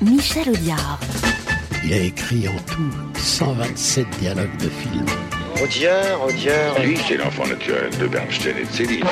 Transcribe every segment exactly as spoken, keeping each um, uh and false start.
Michel Audiard. Il a écrit en tout cent vingt-sept dialogues de films. Audiard, Audiard... Lui, c'est l'enfant naturel de Bernstein et de Céline.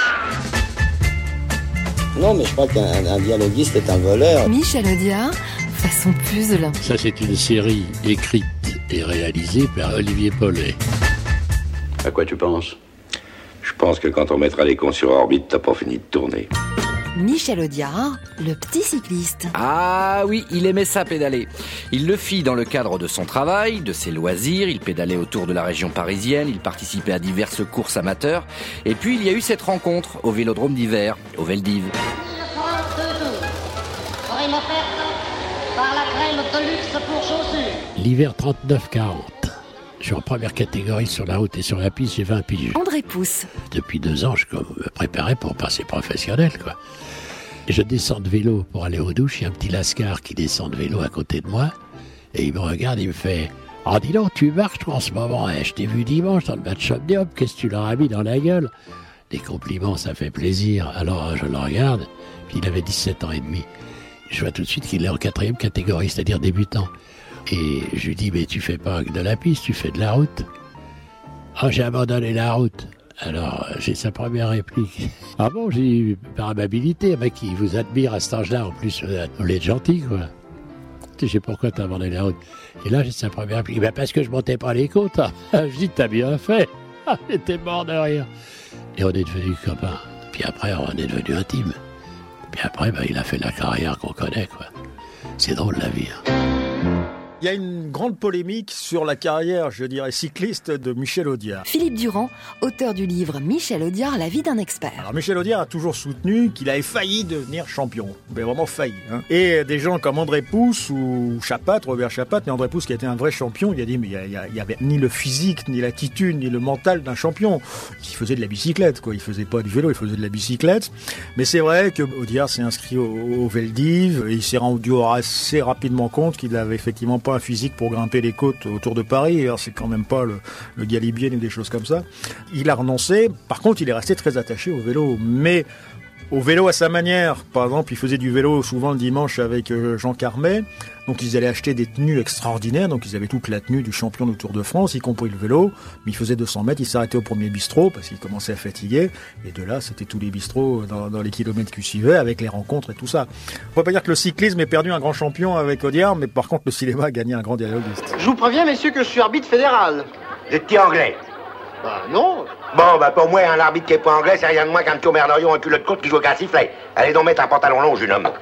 Non, mais je crois qu'un un dialoguiste est un voleur. Michel Audiard, façon puzzle. Ça, c'est une série écrite et réalisée par Olivier Paulet. À quoi tu penses ? Je pense que quand on mettra les cons sur orbite, t'as pas fini de tourner. Michel Audiard, le petit cycliste. Ah oui, il aimait ça pédaler. Il le fit dans le cadre de son travail, de ses loisirs. Il pédalait autour de la région parisienne, il participait à diverses courses amateurs. Et puis il y a eu cette rencontre au Vélodrome d'hiver, au Veldiv. L'hiver trente-neuf quarante. Je suis en première catégorie sur la route et sur la piste, j'ai vingt piges. André Pousse. Depuis deux ans, je me préparais pour passer professionnel, quoi. Et je descends de vélo pour aller aux douches. Il y a un petit lascar qui descend de vélo à côté de moi. Et il me regarde, il me fait « Oh, dis donc, tu marches, toi, en ce moment. Eh, je t'ai vu dimanche dans le match Omnium. Qu'est-ce que tu leur as mis dans la gueule ?» Des compliments, ça fait plaisir. Alors, je le regarde. Puis il avait dix-sept ans et demi. Je vois tout de suite qu'il est en quatrième catégorie, c'est-à-dire débutant. Et je lui dis, mais tu fais pas de la piste, tu fais de la route. Ah, oh, j'ai abandonné la route. Alors, j'ai sa première réplique. Ah bon, j'ai eu par amabilité, un mec qui vous admire à cet âge-là, en plus, vous êtes gentil, quoi. Tu sais pourquoi t'as abandonné la route. Et là, j'ai sa première réplique. Ben, parce que je montais pas les côtes. Je dis, t'as bien fait. J'étais mort de rire. Et on est devenus copains. Puis après, on est devenus intimes. Puis après, ben, il a fait la carrière qu'on connaît, quoi. C'est drôle, la vie, hein. Il y a une grande polémique sur la carrière, je dirais, cycliste de Michel Audiard. Philippe Durand, auteur du livre Michel Audiard, la vie d'un expert. Alors Michel Audiard a toujours soutenu qu'il avait failli devenir champion. Mais vraiment failli. Hein. Et des gens comme André Pousse ou Chapat, Robert Chapat, mais André Pousse qui a été un vrai champion, il a dit mais il y, y avait ni le physique, ni l'attitude, ni le mental d'un champion. Il faisait de la bicyclette, quoi. Il faisait pas du vélo, il faisait de la bicyclette. Mais c'est vrai que Audiard s'est inscrit au, au Veldiv et il s'est rendu assez rapidement compte qu'il avait effectivement pas un physique pour grimper les côtes autour de Paris. Alors, c'est quand même pas le, le Galibier ni des choses comme ça. Il a renoncé. Par contre, il est resté très attaché au vélo. Mais au vélo à sa manière. Par exemple, il faisait du vélo souvent le dimanche avec Jean Carmet. Donc, ils allaient acheter des tenues extraordinaires. Donc, ils avaient toute la tenue du champion du Tour de France, y compris le vélo. Mais il faisait deux cents mètres. Il s'arrêtait au premier bistrot parce qu'il commençait à fatiguer. Et de là, c'était tous les bistrots dans, dans les kilomètres qui suivaient avec les rencontres et tout ça. On peut pas dire que le cyclisme ait perdu un grand champion avec Audiard, mais par contre, le cinéma a gagné un grand dialoguiste. Je vous préviens, messieurs, que je suis arbitre fédéral. Des petits anglais. Bah non. Bon, bah pour moi, un arbitre qui est pas anglais, c'est rien de moins qu'un petit merdorion, un culot de côte qui joue qu'à sifflet. Allez donc mettre un pantalon long, jeune homme.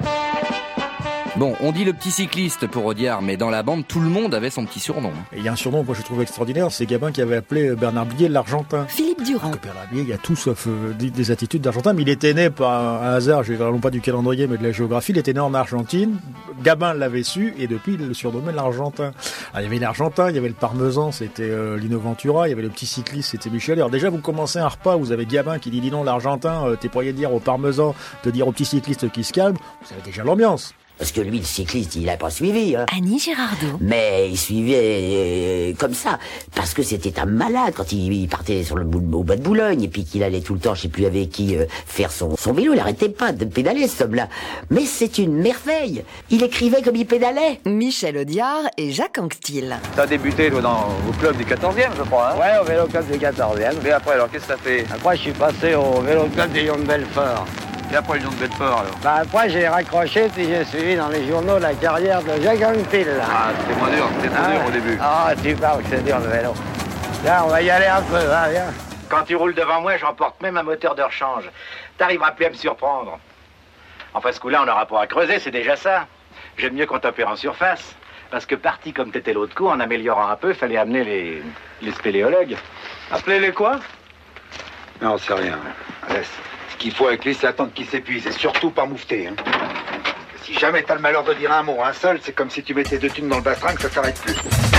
Bon, on dit le petit cycliste pour Audiard, mais dans la bande, tout le monde avait son petit surnom. Et il y a un surnom que moi je trouve extraordinaire, c'est Gabin qui avait appelé Bernard Blier l'Argentin. Philippe Durand. Bernard Blier, il y a tout sauf euh, des, des attitudes d'Argentin, mais il était né par un hasard, je ne parle pas du calendrier, mais de la géographie, il était né en Argentine, Gabin l'avait su, et depuis il le surnommait l'Argentin. Alors, il y avait l'Argentin, il y avait le Parmesan, c'était euh, Lino Ventura, il y avait le petit cycliste, c'était Michel. Alors déjà, vous commencez un repas, vous avez Gabin qui dit, dis non, l'Argentin, euh, t'es pourriez dire au Parmesan, te dire au petit cycliste qui se calme, vous avez déjà l'ambiance. Parce que lui, le cycliste, il n'a pas suivi. Hein. Annie Girardot. Mais il suivait euh, comme ça. Parce que c'était un malade quand il, il partait sur le, au bas de Boulogne. Et puis qu'il allait tout le temps, je sais plus avec qui, euh, faire son, son vélo. Il n'arrêtait pas de pédaler, cet homme-là. Mais c'est une merveille. Il écrivait comme il pédalait. Michel Audiard et Jacques Anquetil. T'as débuté, toi, dans, au club du quatorzième, je crois, hein? Ouais, au vélo club du quatorzième. Et après, alors, qu'est-ce que t'as fait? Après, je suis passé au vélo club des Lions de Belfort. Et après, le Lion de Belfort, alors? Bah, après, j'ai raccroché, puis j'ai suivi dans les journaux la carrière de Jacques Anquetil. Ah, c'était moins dur, c'était trop ah, dur au début. Ah, tu parles que c'est dur, le vélo. Là, on va y aller un peu, hein, viens. Quand tu roules devant moi, j'emporte même un moteur de rechange. T'arriveras plus à me surprendre. Enfin, ce coup-là, on n'aura pas à creuser, c'est déjà ça. J'aime mieux qu'on t'opère en surface. Parce que parti comme t'étais l'autre coup, en améliorant un peu, il fallait amener les, les spéléologues. Appelez-les quoi? Non, c'est rien. Laisse. Ce qu'il faut avec lui, c'est attendre qu'il s'épuise. Et surtout pas moufter. Hein. Si jamais t'as le malheur de dire un mot, un seul, c'est comme si tu mettais deux thunes dans le bastringue, ça s'arrête plus.